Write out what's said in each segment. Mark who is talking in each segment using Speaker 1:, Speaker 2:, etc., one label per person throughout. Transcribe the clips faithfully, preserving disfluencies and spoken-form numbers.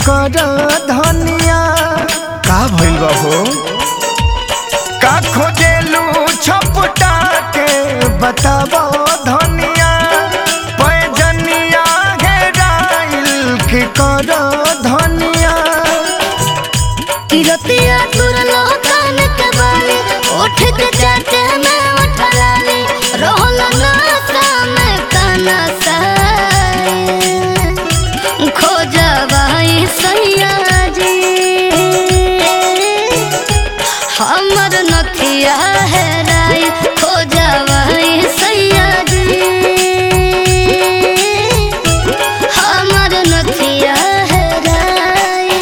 Speaker 1: कर धनिया का भइल बा हो का खोजेलू छपटा के बताबो धनिया पैजनिया घेराइल की कर धनिया
Speaker 2: किरतिया तुरलो कान के बाली उठ के जाते में उठा लाली रोहल नासा में काना सा खोजबाई सैया जी हमर नथिया हेराई खोजबाई सैया जी हमर नथिया हेराई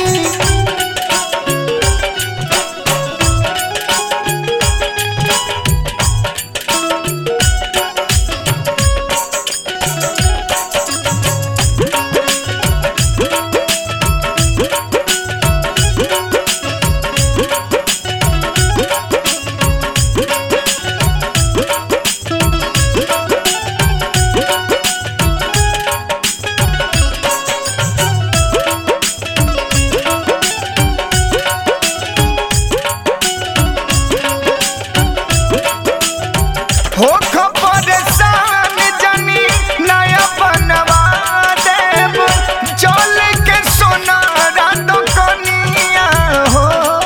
Speaker 1: हो परेशान जनी नया बनवा देव चल के सोनारा दुकनिया हो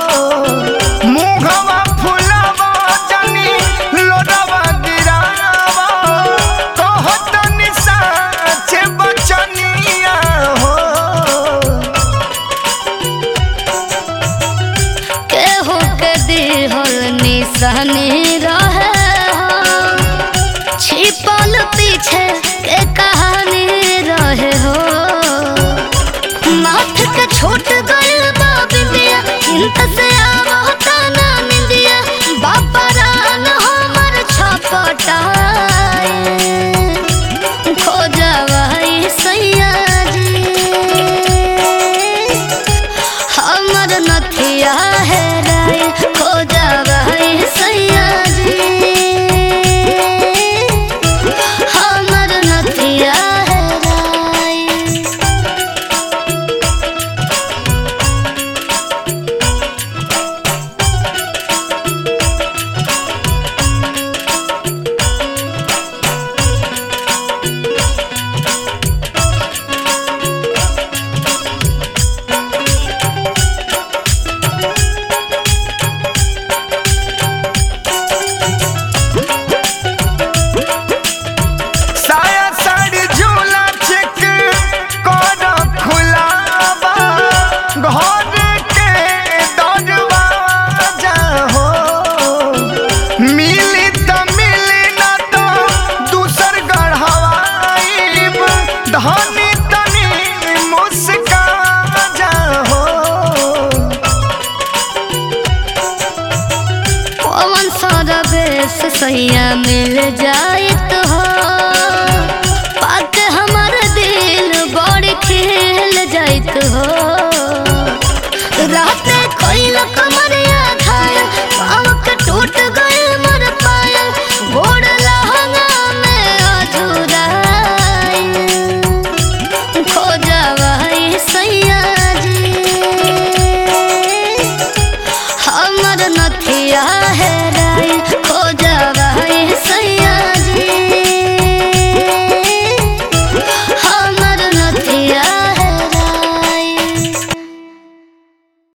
Speaker 1: मुहवा फुलावा जनी लोडवा गिरावा कहत निसाच बचनिया हो
Speaker 2: केहू के दिहल निशानी रहे छिपल पीछे के कहानी रहे हो माथ के छोट गइल बा बिंदिया चिंता से आवो तना निंदिया बाबा रान हमर छपटाए खोजवाई सैया जी हमर नथिया हेराई खोजवाई सैया जी हमर नथिया हेराई
Speaker 1: साया साड़ी झूला चिक कर खुलावा घर के दरवाजा हो मिली त मिली ना तो दूसर गढ़वाइब धनी तनी मुस्का जा हो
Speaker 2: पवन सारा बेस सैया मिल जाए तो हो पाक हमर दिल बड़ी खिल जाइत हो रात कोई कमरिया खाया पाँव के टूट गए मर पाया गोड़ लहंगा में अधूराई खोजवाई सैया जी हमर नथिया हेराई